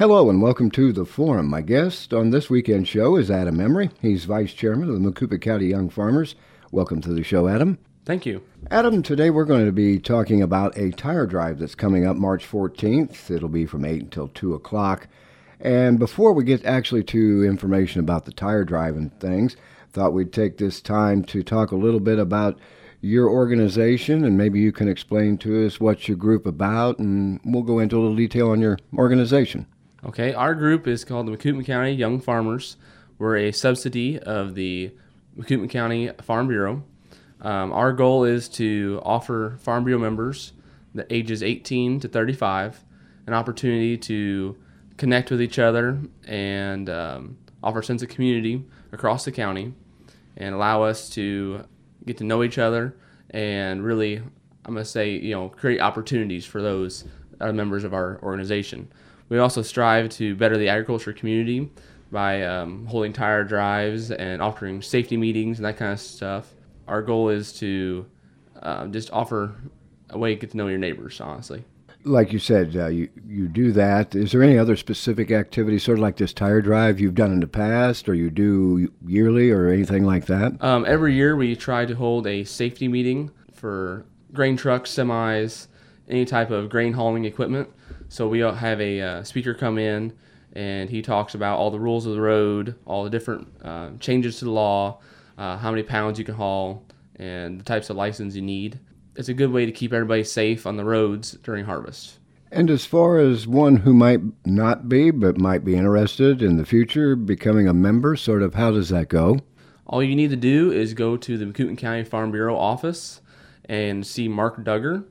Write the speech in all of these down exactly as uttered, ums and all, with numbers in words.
Hello and welcome to The Forum. My guest on this weekend show is Adam Emery. He's Vice Chairman of the Macoupin County Young Farmers. Welcome to the show, Adam. Thank you. Adam, today we're going to be talking about a tire drive that's coming up March fourteenth. It'll be from eight until two o'clock. And before we get actually to information about the tire drive and things, thought we'd take this time to talk a little bit about your organization, and maybe you can explain to us what's your group about, and we'll go into a little detail on your organization. Okay, our group is called the Macoupin County Young Farmers. We're a subsidy of the Macoupin County Farm Bureau. Um, our goal is to offer Farm Bureau members, the ages eighteen to thirty-five, an opportunity to connect with each other and um, offer a sense of community across the county and allow us to get to know each other and really, I'm going to say, you know, create opportunities for those that are members of our organization. We also strive to better the agriculture community by um, holding tire drives and offering safety meetings and that kind of stuff. Our goal is to uh, just offer a way to get to know your neighbors, honestly. Like you said, uh, you, you do that. Is there any other specific activity, sort of like this tire drive, you've done in the past, or you do yearly, or anything like that? Um, every year we try to hold a safety meeting for grain trucks, semis, any type of grain hauling equipment. So we have a uh, speaker come in, and he talks about all the rules of the road, all the different uh, changes to the law, uh, how many pounds you can haul, and the types of license you need. It's a good way to keep everybody safe on the roads during harvest. And as far as one who might not be, but might be interested in the future, becoming a member, sort of, how does that go? All you need to do is go to the Macoupin County Farm Bureau office and see Mark Duggar.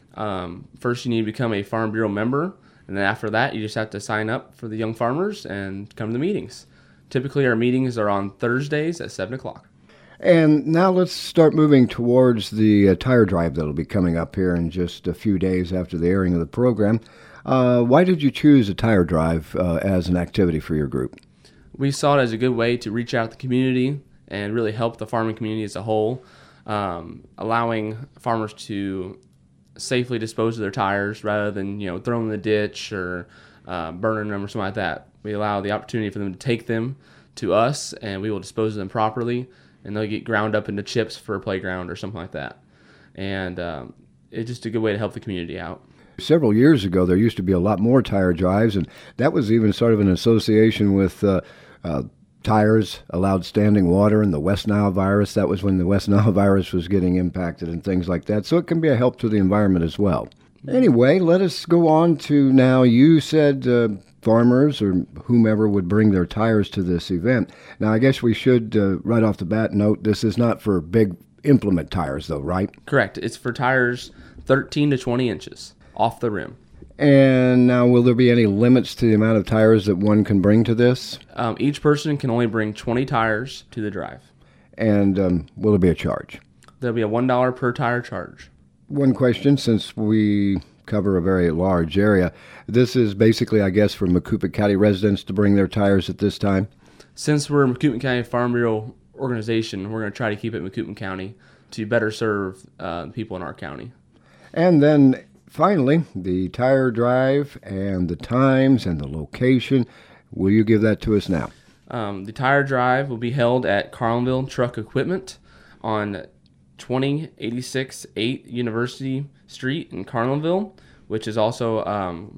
Um, first, you need to become a Farm Bureau member, and then after that, you just have to sign up for the Young Farmers and come to the meetings. Typically, our meetings are on Thursdays at seven o'clock. And now let's start moving towards the uh, tire drive that'll be coming up here in just a few days after the airing of the program. Uh, why did you choose a tire drive uh, as an activity for your group? We saw it as a good way to reach out to the community and really help the farming community as a whole, um, allowing farmers to safely dispose of their tires rather than, you know, throw them in the ditch or uh, burning them or something like that. We allow the opportunity for them to take them to us, and we will dispose of them properly, and they'll get ground up into chips for a playground or something like that. And um, it's just a good way to help the community out. Several years ago, there used to be a lot more tire drives, and that was even sort of an association with uh, uh, tires allowed standing water and the West Nile virus. That was when the West Nile virus was getting impacted and things like that. So it can be a help to the environment as well. Anyway, let us go on to now. You said uh, farmers or whomever would bring their tires to this event. Now, I guess we should, uh, right off the bat, note this is not for big implement tires, though, right? Correct. It's for tires thirteen to twenty inches off the rim. And now, will there be any limits to the amount of tires that one can bring to this? Um, each person can only bring twenty tires to the drive. And um, will there be a charge? There'll be a one dollar per tire charge. One question, since we cover a very large area, this is basically, I guess, for Macoupin County residents to bring their tires at this time? Since we're a Macoupin County Farm Bureau organization, we're going to try to keep it Macoupin County to better serve uh, people in our county. And then finally, the tire drive and the times and the location. Will you give that to us now? Um, the tire drive will be held at Carlinville Truck Equipment on twenty eighty-six eight University Street in Carlinville, which is also um,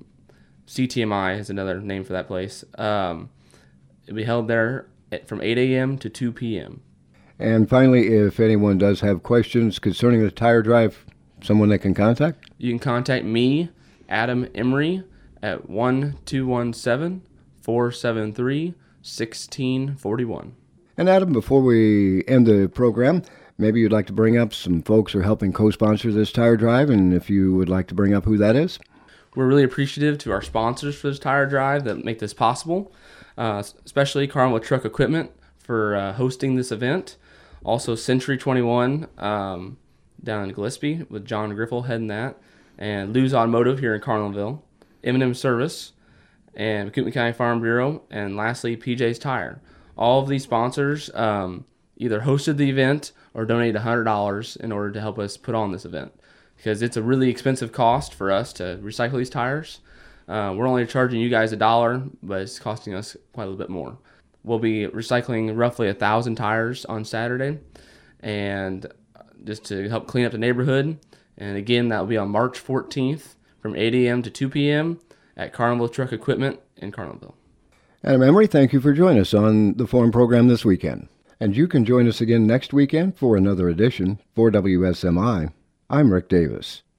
C T M I is another name for that place. Um, it'll be held there at, from eight a.m. to two p.m. And finally, if anyone does have questions concerning the tire drive, someone they can contact? You can contact me, Adam Emery, at one two one seven, four seven three, one six four one. And Adam, before we end the program, maybe you'd like to bring up some folks who are helping co-sponsor this tire drive, and if you would like to bring up who that is. We're really appreciative to our sponsors for this tire drive that make this possible, uh, especially Carlinville Truck Equipment for uh, hosting this event. Also Century twenty-one um, down in Gillespie with John Griffel heading that, and Lou's Automotive here in Carlinville, M and M Service, and Macoupin County Farm Bureau, and lastly P J's Tire. All of these sponsors um, either hosted the event or donated one hundred dollars in order to help us put on this event, because it's a really expensive cost for us to recycle these tires. Uh, we're only charging you guys a dollar, but it's costing us quite a little bit more. We'll be recycling roughly a thousand tires on Saturday, and just to help clean up the neighborhood. And again, that will be on March fourteenth from eight a.m. to two p.m. at Carnival Truck Equipment in Carlinville. Adam Emery, thank you for joining us on the Forum program this weekend. And you can join us again next weekend for another edition. For W S M I, I'm Rick Davis.